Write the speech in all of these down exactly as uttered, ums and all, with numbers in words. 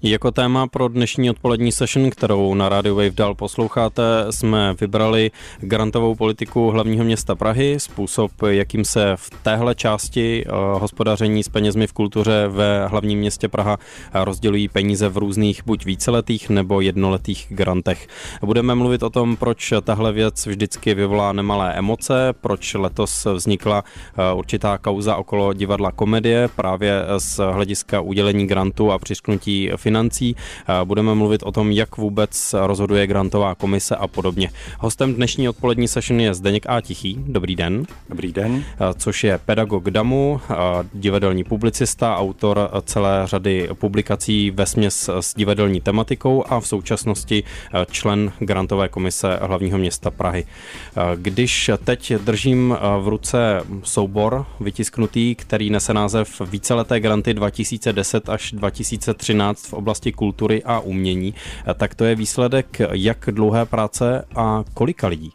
Jako téma pro dnešní odpolední session, kterou na Radio Wave dál posloucháte, jsme vybrali grantovou politiku hlavního města Prahy, způsob, jakým se v téhle části hospodaření s penězmi v kultuře ve hlavním městě Praha rozdělují peníze v různých buď víceletých nebo jednoletých grantech. Budeme mluvit o tom, proč tahle věc vždycky vyvolá nemalé emoce, proč letos vznikla určitá kauza okolo divadla Komedie právě z hlediska udělení grantu a přiřknutí financí. Budeme mluvit o tom, jak vůbec rozhoduje grantová komise a podobně. Hostem dnešní odpolední session je Zdeněk A. Tichý. Dobrý den. Dobrý den. Což je pedagog damu, divadelní publicista, autor celé řady publikací vesměs s divadelní tematikou a v současnosti člen grantové komise hlavního města Prahy. Když teď držím v ruce soubor vytisknutý, který nese název Víceleté granty dva tisíce deset až dva tisíce třináct v oblasti kultury a umění, tak to je výsledek jak dlouhé práce a kolika lidí?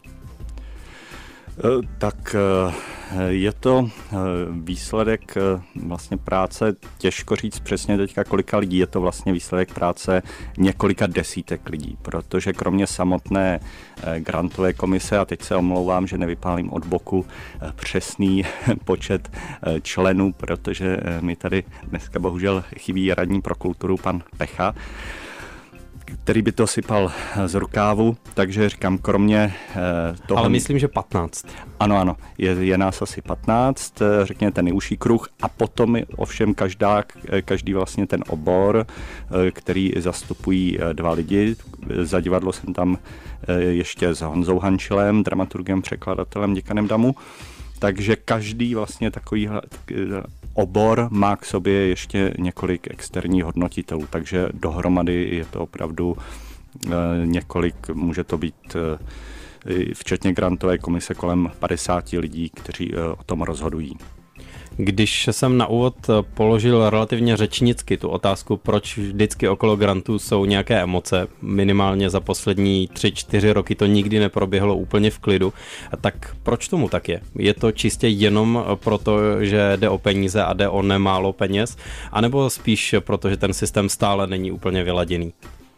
Tak je to výsledek vlastně práce, těžko říct přesně teďka kolika lidí, je to vlastně výsledek práce několika desítek lidí, protože kromě samotné grantové komise, a teď se omlouvám, že nevypálím od boku přesný počet členů, protože mi tady dneska bohužel chybí radní pro kulturu pan Pecha, který by to sypal z rukávu, takže říkám, kromě toho... Ale myslím, že patnáct. Ano, ano, je, je nás asi patnáct, řekněme ten nejúžší kruh a potom ovšem každá, každý vlastně ten obor, který zastupují dva lidi. Za divadlo jsem tam ještě s Honzou Hančelem, dramaturgem, překladatelem, děkanem damu. Takže každý vlastně takový obor má k sobě ještě několik externích hodnotitelů, takže dohromady je to opravdu několik, může to být včetně grantové komise kolem padesát lidí, kteří o tom rozhodují. Když jsem na úvod položil relativně řečnicky tu otázku, proč vždycky okolo grantů jsou nějaké emoce, minimálně za poslední tři, čtyři roky to nikdy neproběhlo úplně v klidu, tak proč tomu tak je? Je to čistě jenom proto, že jde o peníze a jde o nemálo peněz, anebo spíš proto, že ten systém stále není úplně vyladěný?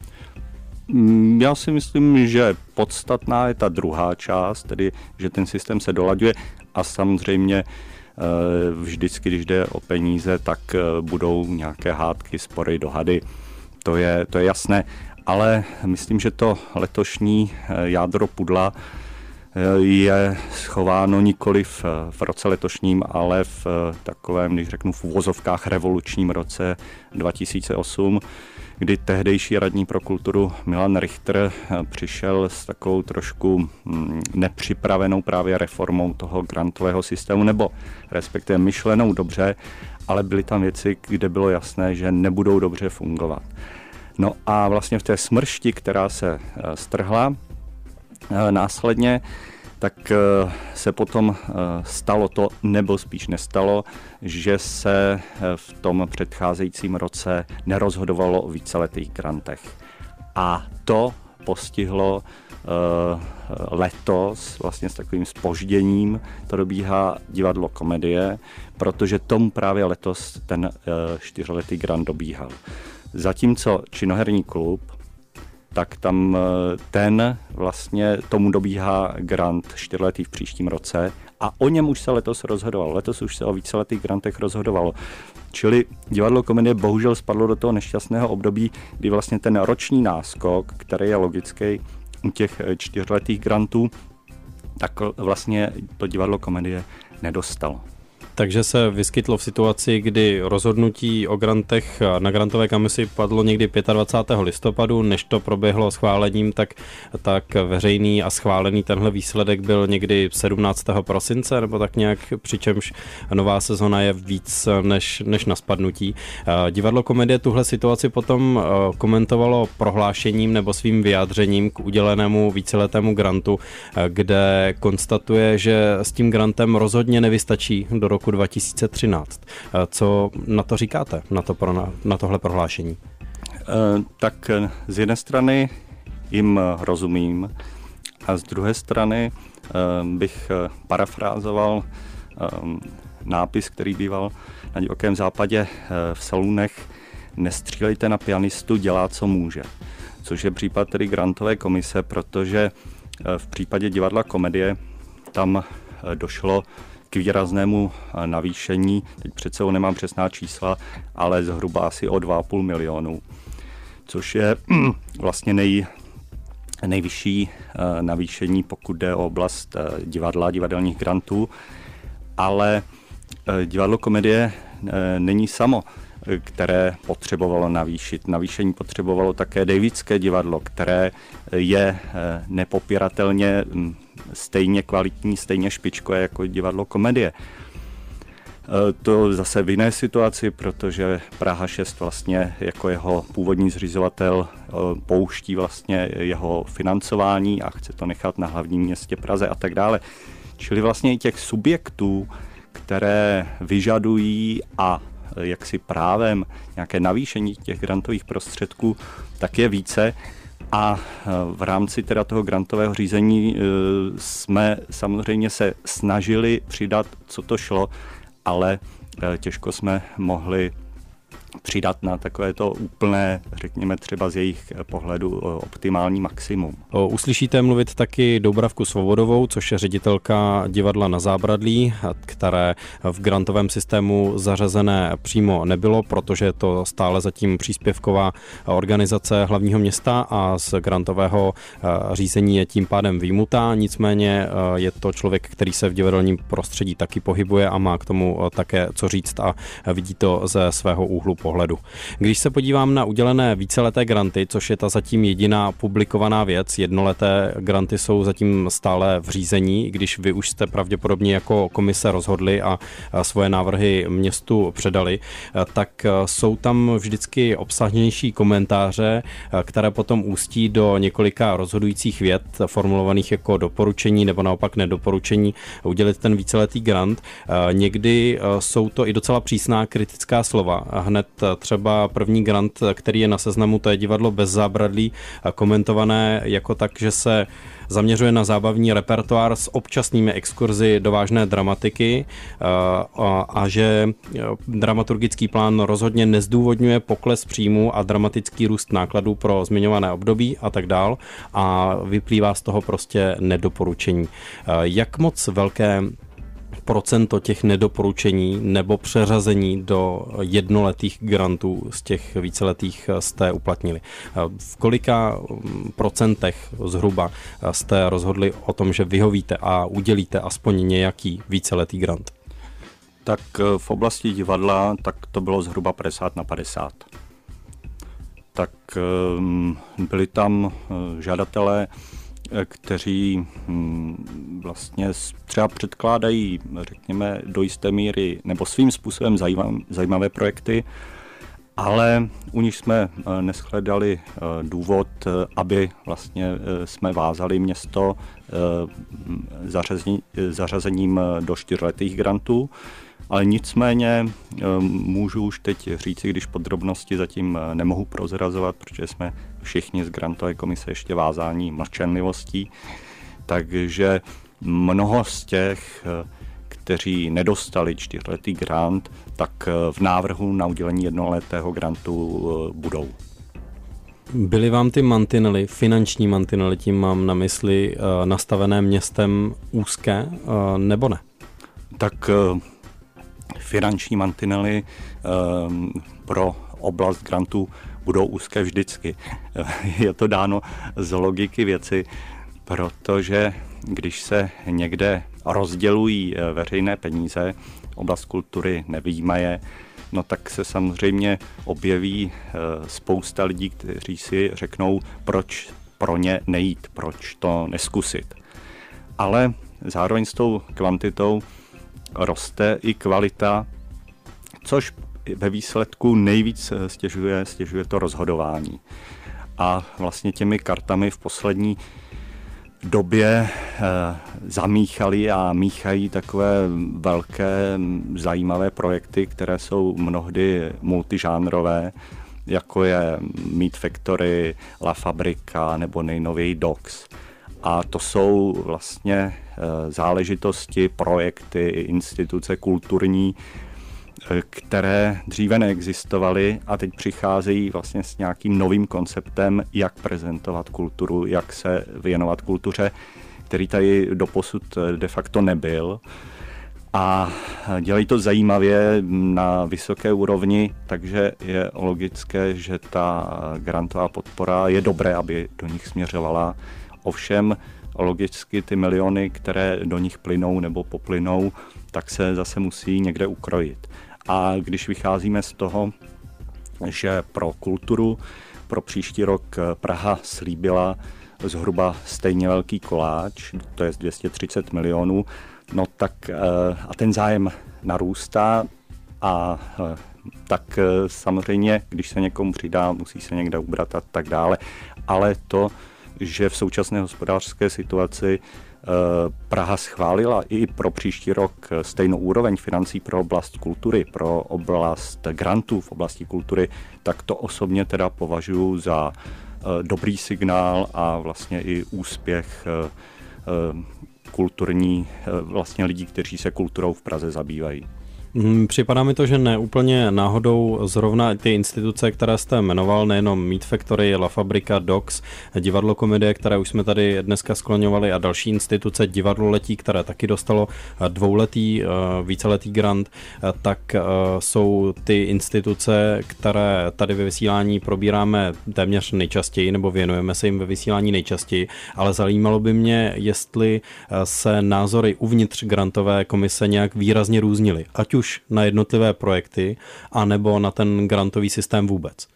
Já si myslím, že podstatná je ta druhá část, tedy že ten systém se dolaďuje a samozřejmě vždycky, když jde o peníze, tak budou nějaké hádky, spory, dohady. To je, to je jasné, ale myslím, že to letošní jádro pudla je schováno nikoli v, v roce letošním, ale v takovém, když řeknu v uvozovkách, revolučním roce dva tisíce osm, kdy tehdejší radní pro kulturu Milan Richter přišel s takovou trošku nepřipravenou právě reformou toho grantového systému, nebo respektive myšlenou dobře, ale byly tam věci, kde bylo jasné, že nebudou dobře fungovat. No a vlastně v té smršti, která se strhla následně, tak se potom stalo to, nebo spíš nestalo, že se v tom předcházejícím roce nerozhodovalo o víceletých grantech. A to postihlo letos vlastně s takovým zpožděním, to dobíhá divadlo Komedie, protože tomu právě letos ten čtyřletý grant dobíhal. Zatímco Činoherní klub, tak tam ten vlastně tomu dobíhá grant čtyřletý v příštím roce a o něm už se letos rozhodovalo. Letos už se o víceletých grantech rozhodovalo. Čili divadlo Komedie bohužel spadlo do toho nešťastného období, kdy vlastně ten roční náskok, který je logický u těch čtyřletých grantů, tak vlastně to divadlo Komedie nedostalo. Takže se vyskytlo v situaci, kdy rozhodnutí o grantech na grantové komisi padlo někdy dvacátého pátého listopadu, než to proběhlo schválením, tak, tak veřejný a schválený tenhle výsledek byl někdy sedmnáctého prosince, nebo tak nějak, přičemž nová sezona je víc než, než na spadnutí. Divadlo Komedie tuhle situaci potom komentovalo prohlášením nebo svým vyjádřením k udělenému víceletému grantu, kde konstatuje, že s tím grantem rozhodně nevystačí do roku dva tisíce třináct. Co na to říkáte, na, to pro, na tohle prohlášení? Tak z jedné strany jim rozumím a z druhé strany bych parafrázoval nápis, který býval na Divokém západě v salonech nestřílejte na pianistu, dělá, co může. Což je případ tedy grantové komise, protože v případě divadla Komedie tam došlo k výraznému navýšení, teď přece nemám přesná čísla, ale zhruba asi o dva a půl milionu, což je vlastně nej, nejvyšší navýšení, pokud jde o oblast divadla, divadelních grantů, ale divadlo Komedie není samo, které potřebovalo navýšit. Navýšení potřebovalo také Davidské divadlo, které je nepopiratelně stejně kvalitní, stejně špičkové jako divadlo Komedie. To zase v jiné situaci, protože Praha šest vlastně jako jeho původní zřizovatel pouští vlastně jeho financování a chce to nechat na hlavním městě Praze a tak dále. Čili vlastně i těch subjektů, které vyžadují a jaksi právem nějaké navýšení těch grantových prostředků, tak je více. A v rámci teda toho grantového řízení jsme samozřejmě se snažili přidat, co to šlo, ale těžko jsme mohli přidat na takové to úplné, řekněme třeba z jejich pohledu, optimální maximum. Uslyšíte mluvit taky Doubravku Svobodovou, což je ředitelka divadla Na Zábradlí, které v grantovém systému zařazené přímo nebylo, protože je to stále zatím příspěvková organizace hlavního města a z grantového řízení je tím pádem vyjmutá, nicméně je to člověk, který se v divadelním prostředí taky pohybuje a má k tomu také co říct a vidí to ze svého úhlu pohledu. Když se podívám na udělené víceleté granty, což je ta zatím jediná publikovaná věc, jednoleté granty jsou zatím stále v řízení, když vy už jste pravděpodobně jako komise rozhodli a svoje návrhy městu předali, tak jsou tam vždycky obsažnější komentáře, které potom ústí do několika rozhodujících vět formulovaných jako doporučení nebo naopak nedoporučení udělit ten víceletý grant. Někdy jsou to i docela přísná kritická slova. Hned třeba první grant, který je na seznamu, to je divadlo Bez zábradlí, komentované jako tak, že se zaměřuje na zábavní repertoár s občasnými exkurzy do vážné dramatiky a, a že dramaturgický plán rozhodně nezdůvodňuje pokles příjmu a dramatický růst nákladů pro zmiňované období a tak dál a vyplývá z toho prostě nedoporučení. Jak moc velké procento těch nedoporučení nebo přeřazení do jednoletých grantů z těch víceletých jste uplatnili? V kolika procentech zhruba jste rozhodli o tom, že vyhovíte a udělíte aspoň nějaký víceletý grant? Tak v oblasti divadla tak to bylo zhruba padesát na padesát. Tak byli tam žadatelé, kteří vlastně třeba předkládají, řekněme, do jisté míry nebo svým způsobem zajímavé projekty, ale u nich jsme neshledali důvod, aby vlastně jsme vázali město zařazením do čtyřletých grantů. Ale nicméně můžu už teď říci, když podrobnosti zatím nemohu prozrazovat, protože jsme všichni z grantové komise ještě vázáni mlčenlivostí, takže mnoho z těch, kteří nedostali čtyřletý grant, tak v návrhu na udělení jednoletého grantu budou. Byly vám ty mantinely, finanční mantinely, tím mám na mysli, nastavené městem úzké, nebo ne? Tak finanční mantinely um, pro oblast grantů budou úzké vždycky. Je to dáno z logiky věci, protože když se někde rozdělují veřejné peníze, oblast kultury nevyjímaje, no tak se samozřejmě objeví spousta lidí, kteří si řeknou, proč pro ně nejít, proč to neskusit. Ale zároveň s tou kvantitou roste i kvalita, což ve výsledku nejvíc stěžuje, stěžuje to rozhodování. A vlastně těmi kartami v poslední době e, zamíchali a míchají takové velké zajímavé projekty, které jsou mnohdy multižánrové, jako je Meat Factory, La Fabrika nebo nejnověji Docs. A to jsou vlastně záležitosti, projekty, instituce kulturní, které dříve neexistovaly a teď přicházejí vlastně s nějakým novým konceptem, jak prezentovat kulturu, jak se věnovat kultuře, který tady doposud de facto nebyl. A dělají to zajímavě na vysoké úrovni, takže je logické, že ta grantová podpora je dobré, aby do nich směřovala. Ovšem logicky ty miliony, které do nich plynou nebo poplynou, tak se zase musí někde ukrojit. A když vycházíme z toho, že pro kulturu pro příští rok Praha slíbila zhruba stejně velký koláč, to je dvě stě třicet milionů, no tak a ten zájem narůstá a tak samozřejmě, když se někomu přidá, musí se někde ubrat a tak dále, ale to, že v současné hospodářské situaci Praha schválila i pro příští rok stejnou úroveň financí pro oblast kultury, pro oblast grantů v oblasti kultury, tak to osobně teda považuji za dobrý signál a vlastně i úspěch kulturní vlastně lidí, kteří se kulturou v Praze zabývají. Připadá mi to, že ne úplně náhodou zrovna ty instituce, které jste jmenoval, nejenom Meat Factory, La Fabrika, Docs, Divadlo Komedie, které už jsme tady dneska skloňovali, a další instituce, Divadlo Letí, které taky dostalo dvouletý, víceletý grant, tak jsou ty instituce, které tady ve vysílání probíráme téměř nejčastěji, nebo věnujeme se jim ve vysílání nejčastěji, ale zajímalo by mě, jestli se názory uvnitř grantové komise nějak výrazně různily, ať už na jednotlivé projekty, anebo na ten grantový systém vůbec?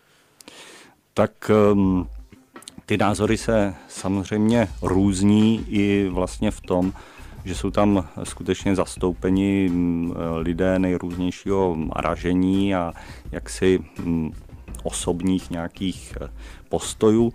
Tak um, ty názory se samozřejmě různí i vlastně v tom, že jsou tam skutečně zastoupeni lidé nejrůznějšího ražení a jaksi um, osobních nějakých postojů.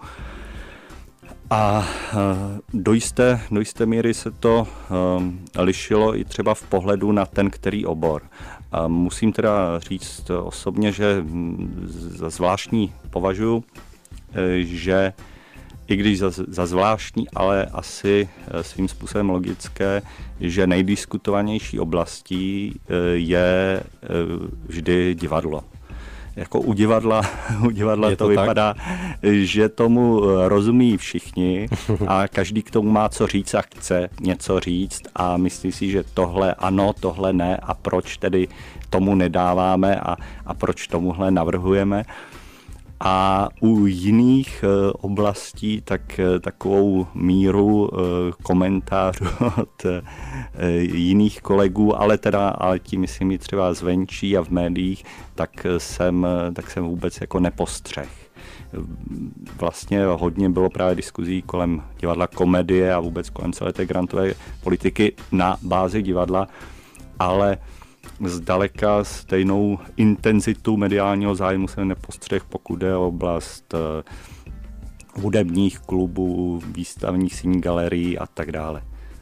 A do jisté, do jisté míry se to um, lišilo i třeba v pohledu na ten který obor. A musím teda říct osobně, že za zvláštní považuji, že i když za, za zvláštní, ale asi svým způsobem logické, že nejdiskutovanější oblastí je vždy divadlo. Jako u divadla, u divadla to, to vypadá, že tomu rozumí všichni a každý k tomu má co říct a chce něco říct a myslí si, že tohle ano, tohle ne a proč tedy tomu nedáváme a, a proč tomuhle navrhujeme. A u jiných oblastí tak takovou míru komentářů od jiných kolegů, ale teda, ale tím myslím i třeba zvenčí a v médiích, tak jsem, tak jsem vůbec jako nepostřeh. Vlastně hodně bylo právě diskuzí kolem Divadla Komedie a vůbec kolem celé té grantové politiky na bázi divadla, ale zdaleka stejnou intenzitu mediálního zájmu jsem nepostřeh, pokud je o oblast hudebních klubů, výstavních síní galerií a tak dále.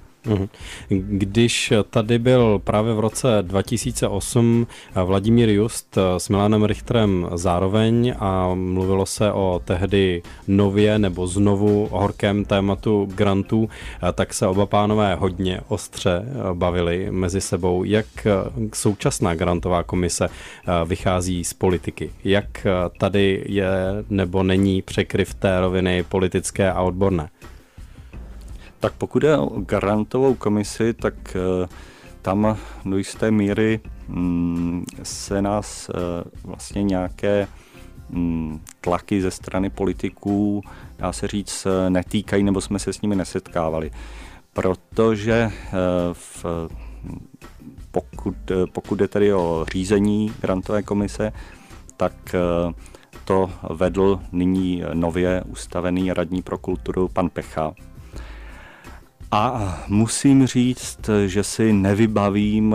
Když tady byl právě v roce dva tisíce osm Vladimír Just s Milanem Richterem zároveň a mluvilo se o tehdy nově nebo znovu horkém tématu grantů, tak se oba pánové hodně ostře bavili mezi sebou. Jak současná grantová komise vychází z politiky? Jak tady je nebo není překryv té roviny politické a odborné? Tak pokud je o grantovou komisi, tak uh, tam do jisté míry um, se nás uh, vlastně nějaké um, tlaky ze strany politiků, dá se říct, netýkají, nebo jsme se s nimi nesetkávali. Protože uh, v, pokud, pokud je tedy o řízení grantové komise, tak uh, to vedl nyní nově ustavený radní pro kulturu pan Pecha. A musím říct, že si nevybavím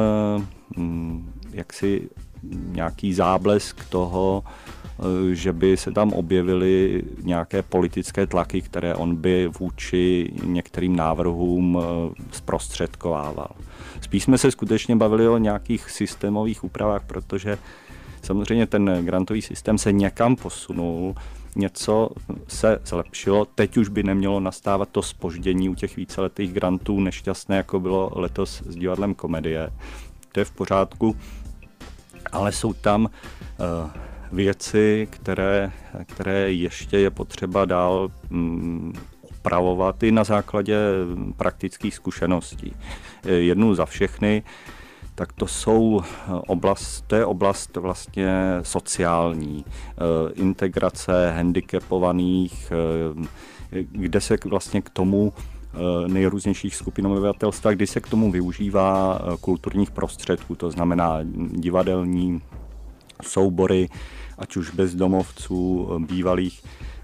jaksi nějaký záblesk toho, že by se tam objevily nějaké politické tlaky, které on by vůči některým návrhům zprostředkovával. Spíš jsme se skutečně bavili o nějakých systémových úpravách, protože samozřejmě ten grantový systém se někam posunul, něco se zlepšilo, teď už by nemělo nastávat to zpoždění u těch víceletých grantů nešťastné, jako bylo letos s Divadlem Komedie. To je v pořádku, ale jsou tam věci, které, které ještě je potřeba dál opravovat i na základě praktických zkušeností. Jednu za všechny, tak to jsou oblast, to je oblast vlastně sociální, integrace handicapovaných, kde se vlastně k tomu nejrůznějších skupin obyvatelstva, kdy se k tomu využívá kulturních prostředků, to znamená divadelní soubory, ať už bezdomovců, bývalých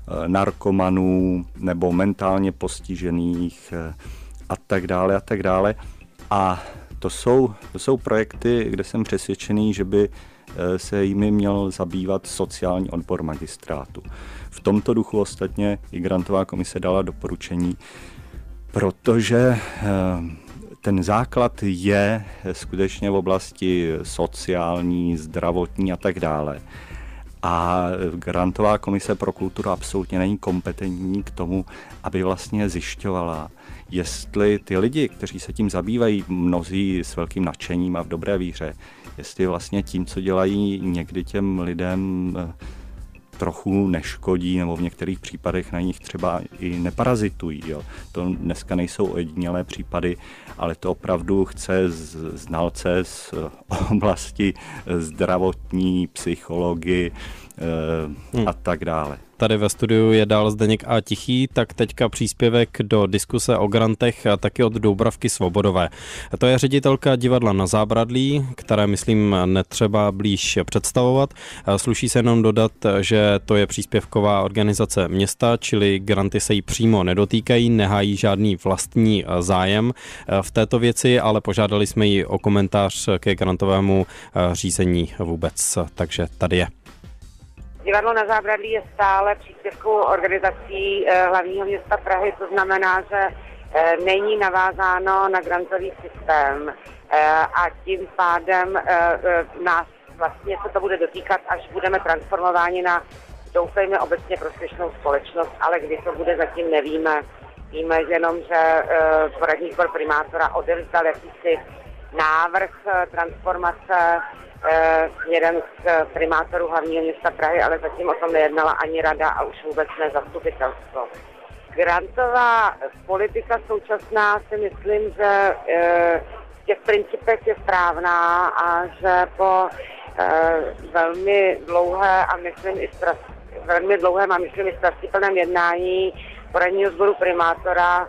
narkomanů nebo mentálně postižených a tak dále a tak dále. A to jsou, to jsou projekty, kde jsem přesvědčený, že by se jimi měl zabývat sociální odbor magistrátu. V tomto duchu ostatně i grantová komise dala doporučení, protože ten základ je skutečně v oblasti sociální, zdravotní a tak dále. A grantová komise pro kulturu absolutně není kompetentní k tomu, aby vlastně zjišťovala, jestli ty lidi, kteří se tím zabývají, mnozí s velkým nadšením a v dobré víře, jestli vlastně tím, co dělají, někdy těm lidem trochu neškodí, nebo v některých případech na nich třeba i neparazitují. Jo. To dneska nejsou ojedinělé případy, ale to opravdu chce znalce z oblasti zdravotní, psychologii hmm. a tak dále. Tady ve studiu je dál Zdeněk A. Tichý, tak teďka příspěvek do diskuse o grantech a taky od Doubravky Svobodové. To je ředitelka divadla Na Zábradlí, které myslím netřeba blíž představovat. Sluší se jenom dodat, že to je příspěvková organizace města, čili granty se jí přímo nedotýkají, nehájí žádný vlastní zájem v této věci, ale požádali jsme ji o komentář ke grantovému řízení vůbec, takže tady je. Divadlo Na Zábradlí je stále příspěvkovou organizací hlavního města Prahy, to znamená, že není navázáno na grantový systém a tím pádem nás vlastně se to bude dotýkat, až budeme transformováni na, doufejme, obecně prospěšnou společnost, ale kdy to bude, zatím nevíme. Víme jenom, že poradní sbor primátora odevzdal jakýsi návrh transformace směrem k primátoru hlavního města Prahy, ale zatím o tom nejednala ani rada a už vůbec ne zastupitelstvo. Grantová politika současná si myslím, že v těch principech je správná a že po velmi dlouhé a myslím i stras, velmi dlouhém a myslím i strastiplném jednání poradního sboru primátora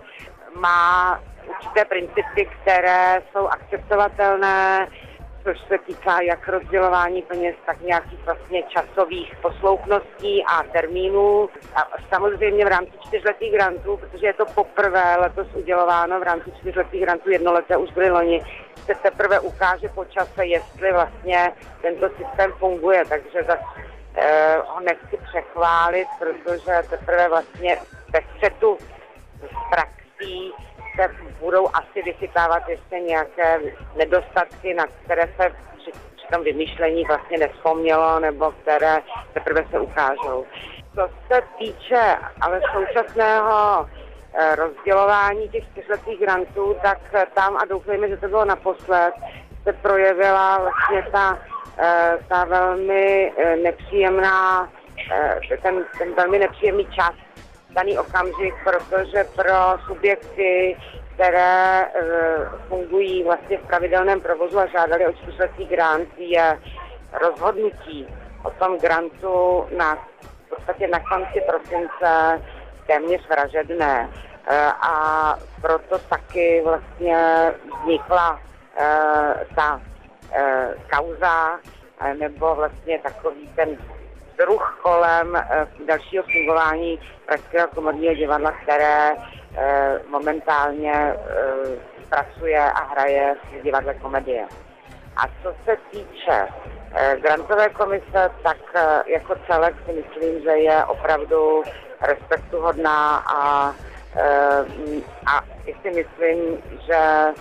má určité principy, které jsou akceptovatelné, což se týká jak rozdělování peněz, tak nějakých vlastně časových posloupností a termínů. A samozřejmě v rámci čtyřletých grantů, protože je to poprvé letos udělováno v rámci čtyřletých grantů, jednoleté už byly loni, se teprve ukáže po čase, jestli vlastně tento systém funguje. Takže zase eh, ho nechci přechválit, protože teprve vlastně ve střetu s praxí se budou asi vychytávat ještě nějaké nedostatky, na které se při, při tom vymýšlení vlastně nevzpomnělo, nebo které teprve se ukážou. Co se týče ale současného eh, rozdělování těch čtyřletých grantů, tak tam, a doufejme, že to bylo naposled, se projevila vlastně ta, eh, ta velmi eh, nepříjemná, eh, ten, ten velmi nepříjemný čas, daný okamžik, protože pro subjekty, které e, fungují vlastně v pravidelném provozu a žádali o čtyřletý grant, je rozhodnutí o tom grantu na, v podstatě na konci prosince téměř vražedné. E, a proto taky vlastně vznikla e, ta e, kauza, e, nebo vlastně takový ten druh kolem e, dalšího fungování Pražského komorního divadla, které e, momentálně e, pracuje a hraje v divadle Komedie. A co se týče e, grantové komise, tak e, jako celek si myslím, že je opravdu respektuhodná a, e, a si myslím, že e,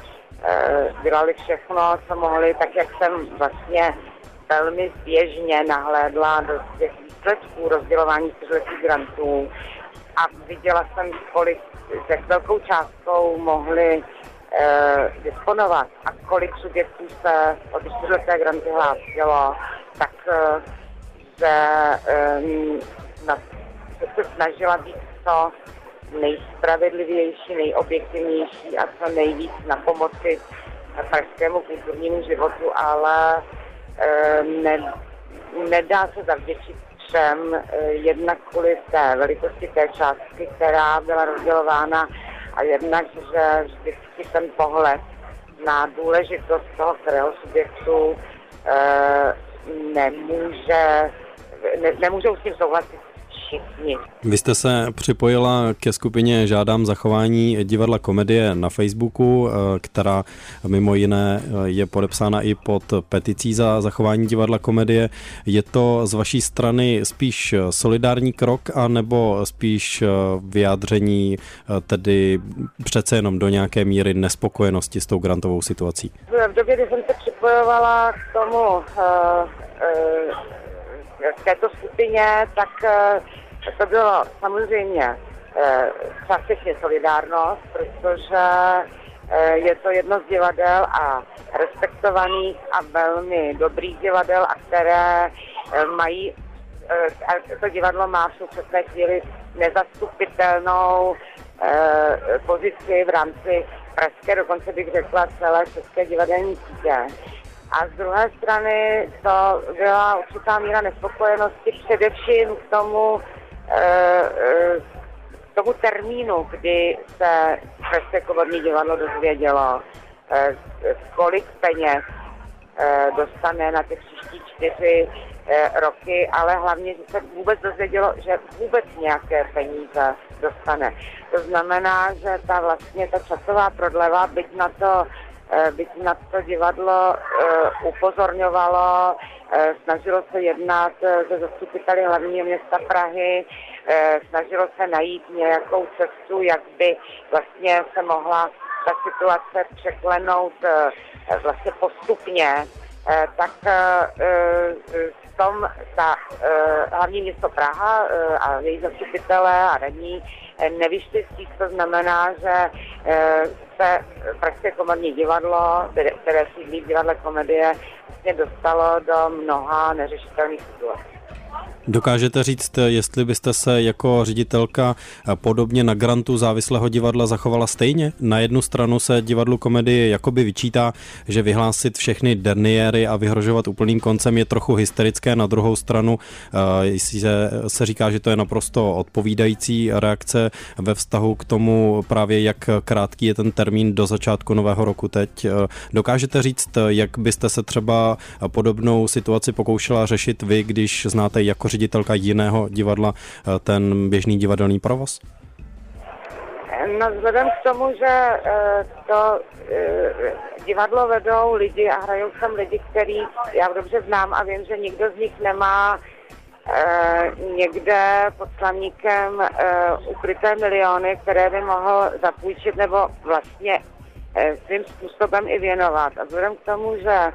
dělali všechno, co mohli, tak jak jsem vlastně velmi běžně nahlédla do těch výsledků rozdělování čtyřletých grantů a viděla jsem, kolik, s jak velkou částkou mohli disponovat a kolik subjektů se od čtyřleté granty hlásilo, tak že na, se snažila být co nejspravedlivější, nejobjektivnější a co nejvíc na pomoci pražskému kulturnímu životu, ale ne, nedá se zavděčit všem, jednak kvůli té velikosti té částky, která byla rozdělována, a jednak, že vždycky ten pohled na důležitost toho kterého subjektu e, nemůže, ne, nemůžou s tím souhlasit všichni. Vy jste se připojila ke skupině Žádám zachování divadla Komedie na Facebooku, která mimo jiné je podepsána i pod peticí za zachování divadla Komedie. Je to z vaší strany spíš solidární krok, anebo spíš vyjádření tedy přece jenom do nějaké míry nespokojenosti s tou grantovou situací? V době, kdy jsem se připojovala k tomu, k této skupině, tak to bylo samozřejmě částečně solidárnost, protože je to jedno z divadel a respektovaných a velmi dobrých divadel, a které mají, a to divadlo má v současné chvíli nezastupitelnou pozici v rámci pražské, dokonce bych řekla celé české divadelní sítě. A z druhé strany to byla určitá míra nespokojenosti především k tomu, k tomu termínu, kdy se Pražské komorní divadlo dozvědělo, kolik peněz dostane na ty příští čtyři roky, ale hlavně, že se vůbec dozvědělo, že vůbec nějaké peníze dostane. To znamená, že ta vlastně ta časová prodleva, byť na to byť na to divadlo uh, upozorňovalo, uh, snažilo se jednat se zastupiteli hlavního města Prahy, uh, snažilo se najít nějakou cestu, jak by vlastně se mohla ta situace překlenout uh, vlastně postupně, uh, tak uh, v tom ta uh, hlavní město Praha uh, a její zastupitelé a radní nevyšli vstříc, to znamená, že se Pražské komorní divadlo, které sídlí v divadle Komedie, vlastně dostalo do mnoha neřešitelných situací. Dokážete říct, jestli byste se jako ředitelka podobně na grantu závislého divadla zachovala stejně? Na jednu stranu se divadlu Komedie jakoby vyčítá, že vyhlásit všechny derniéry a vyhrožovat úplným koncem je trochu hysterické, na druhou stranu se, se říká, že to je naprosto odpovídající reakce ve vztahu k tomu právě, jak krátký je ten termín do začátku nového roku teď. Dokážete říct, jak byste se třeba podobnou situaci pokoušela řešit vy, když znáte jako ředitelka jiného divadla ten běžný divadelný provoz? No, vzhledem k tomu, že to divadlo vedou lidi a hrajou tam lidi, který já dobře znám a vím, že nikdo z nich nemá někde pod slamníkem ukryté miliony, které by mohl zapůjčit nebo vlastně svým způsobem i věnovat. A vzhledem k tomu, že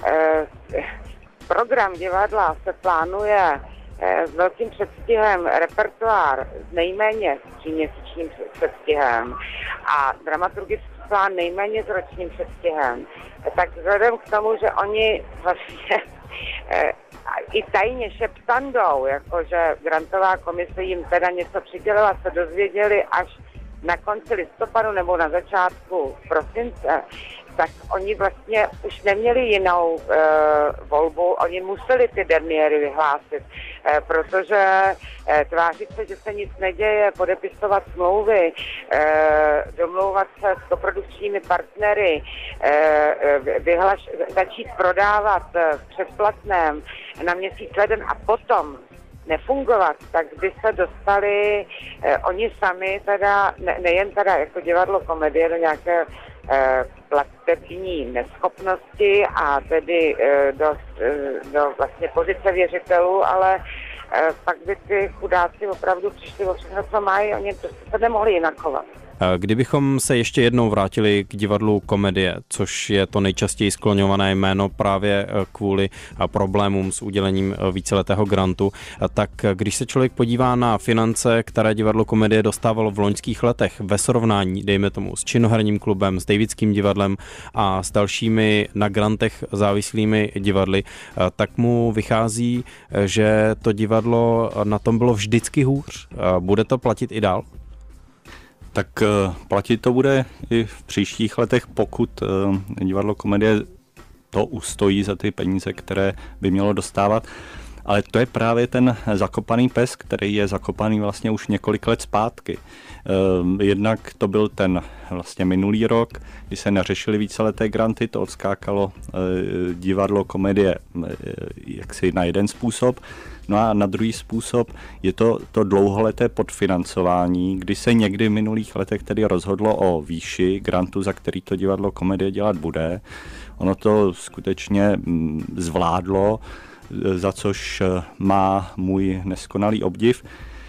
program divadla se plánuje s velkým předstihem, repertoár s nejméně s tříměsíčním předstihem a dramaturgický plán nejméně s ročním předstihem, tak vzhledem k tomu, že oni vlastně i tajně šeptandou, jakože grantová komise jim teda něco přidělila, se dozvěděli až na konci listopadu nebo na začátku prosince, tak oni vlastně už neměli jinou e, volbu, oni museli ty derniéry vyhlásit, e, protože e, tvářit se, že se nic neděje, podepisovat smlouvy, e, domlouvat se s koprodukčními partnery, e, vyhlaš, začít prodávat v předplatném na měsíc leden a potom nefungovat, tak by se dostali eh, oni sami teda, ne, nejen teda jako divadlo Komedie do nějaké eh, platební neschopnosti a tedy eh, do, eh, do vlastně pozice věřitelů, ale eh, pak by ty chudáci opravdu přišli o všechno, co mají, oni prostě se nemohli jinak chovat. Kdybychom se ještě jednou vrátili k divadlu Komedie, což je to nejčastěji skloňované jméno právě kvůli problémům s udělením víceletého grantu, tak když se člověk podívá na finance, které divadlo Komedie dostávalo v loňských letech ve srovnání, dejme tomu, s Činoherním klubem, s Davidským divadlem a s dalšími na grantech závislými divadly, tak mu vychází, že to divadlo na tom bylo vždycky hůř. Bude to platit i dál? Tak platit to bude i v příštích letech, pokud divadlo Komedie to ustojí za ty peníze, které by mělo dostávat. Ale to je právě ten zakopaný pes, který je zakopaný vlastně už několik let zpátky. Jednak to byl ten vlastně minulý rok, kdy se neřešily víceleté granty, to odskákalo divadlo Komedie jaksi na jeden způsob. No a na druhý způsob je to to dlouholeté podfinancování, kdy se někdy v minulých letech tedy rozhodlo o výši grantu, za který to divadlo Komedie dělat bude. Ono to skutečně zvládlo, za což má můj neskonalý obdiv.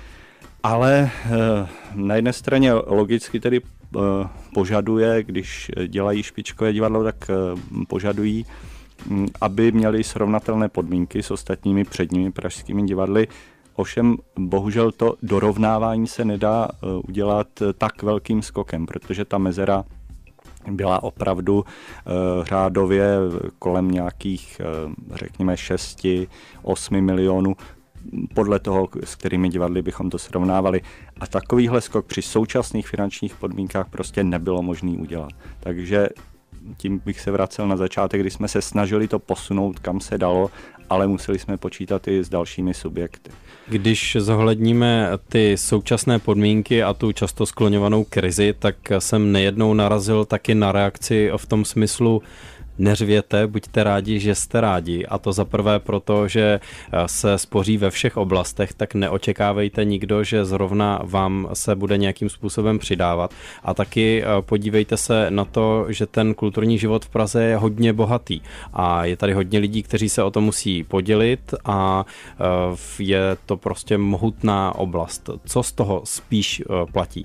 Ale na jedné straně logicky tedy požaduje, když dělají špičkové divadlo, tak požadují, aby měli srovnatelné podmínky s ostatními předními pražskými divadly. Ovšem bohužel to dorovnávání se nedá udělat tak velkým skokem, protože ta mezera byla opravdu uh, řádově kolem nějakých, uh, řekněme, šest osm milionů, podle toho, s kterými divadly bychom to srovnávali. A takovýhle skok při současných finančních podmínkách prostě nebylo možné udělat. Takže tím bych se vracel na začátek, kdy jsme se snažili to posunout, kam se dalo, ale museli jsme počítat i s dalšími subjekty. Když zohledníme ty současné podmínky a tu často skloňovanou krizi, tak jsem nejednou narazil taky na reakci v tom smyslu: neřvěte, buďte rádi, že jste rádi. A to za prvé proto, že se spoří ve všech oblastech, tak neočekávejte nikdo, že zrovna vám se bude nějakým způsobem přidávat. A taky podívejte se na to, že ten kulturní život v Praze je hodně bohatý. A je tady hodně lidí, kteří se o to musí podělit a je to prostě mohutná oblast. Co z toho spíš platí?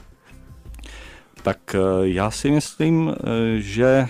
Tak já si myslím, že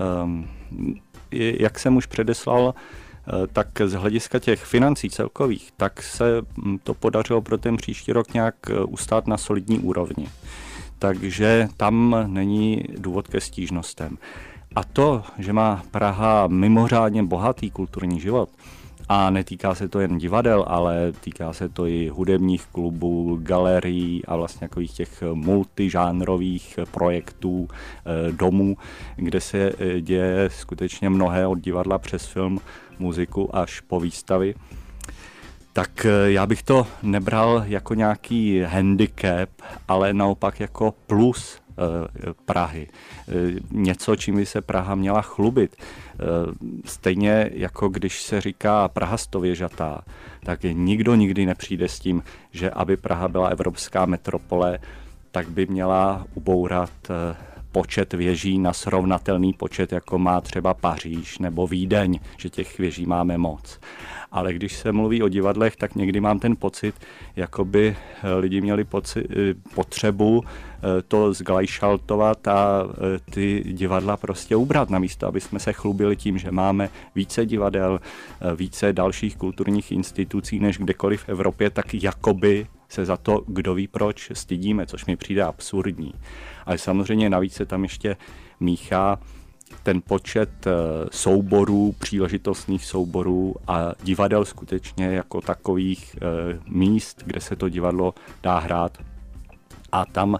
jak jsem už předeslal, tak z hlediska těch financí celkových, tak se to podařilo pro ten příští rok nějak ustát na solidní úrovni. Takže tam není důvod ke stížnostem. A to, že má Praha mimořádně bohatý kulturní život, a netýká se to jen divadel, ale týká se to i hudebních klubů, galerií a vlastně takových těch multižánrových projektů, domů, kde se děje skutečně mnohé od divadla přes film, muziku až po výstavy. Tak já bych to nebral jako nějaký handicap, ale naopak jako plus Prahy. Něco, čím by se Praha měla chlubit. Stejně jako když se říká Praha stověžatá, tak nikdo nikdy nepřijde s tím, že aby Praha byla evropská metropole, tak by měla ubourat počet věží na srovnatelný počet, jako má třeba Paříž nebo Vídeň, že těch věží máme moc. Ale když se mluví o divadlech, tak někdy mám ten pocit, jako by lidi měli poci, potřebu to zglajšaltovat a ty divadla prostě ubrat, namísto aby jsme se chlubili tím, že máme více divadel, více dalších kulturních institucí než kdekoliv v Evropě, tak jakoby se za to, kdo ví proč, stydíme, což mi přijde absurdní. Ale samozřejmě navíc se tam ještě míchá ten počet souborů, příležitostných souborů a divadel skutečně jako takových míst, kde se to divadlo dá hrát. A tam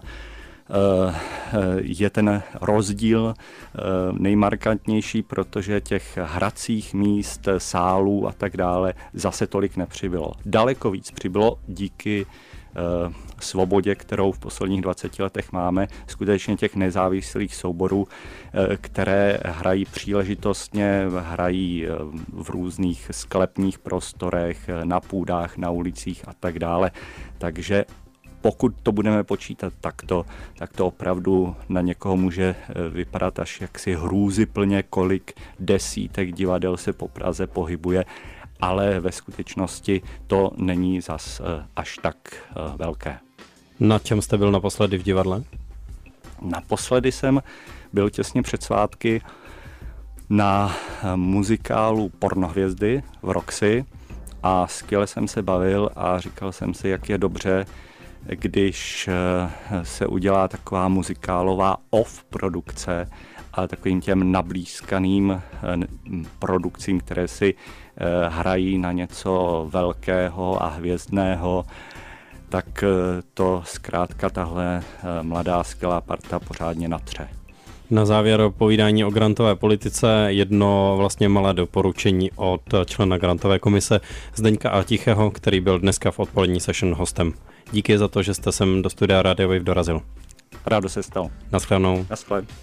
je ten rozdíl nejmarkantnější, protože těch hracích míst, sálů a tak dále zase tolik nepřibylo. Daleko víc přibylo díky svobodě, kterou v posledních dvaceti letech máme, skutečně těch nezávislých souborů, které hrají příležitostně, hrají v různých sklepních prostorech, na půdách, na ulicích a tak dále. Takže pokud to budeme počítat takto, tak to opravdu na někoho může vypadat až jaksi hrůzyplně, kolik desítek divadel se po Praze pohybuje, ale ve skutečnosti to není zas až tak velké. Na čem jste byl naposledy v divadle? Naposledy jsem byl těsně před svátky na muzikálu Pornohvězdy v Roxy a skvěle jsem se bavil a říkal jsem si, jak je dobře, když se udělá taková muzikálová off produkce, ale takovým těm nablízkaným produkcím, které si hrají na něco velkého a hvězdného, tak to zkrátka tahle mladá skvělá parta pořádně natře. Na závěr povídání o grantové politice jedno vlastně malé doporučení od člena grantové komise Zdeňka A. Tichého, který byl dneska v odpolední session hostem. Díky za to, že jste sem do studia Radio Wave dorazil. Rádo se stalo. Naschledanou. Naschle.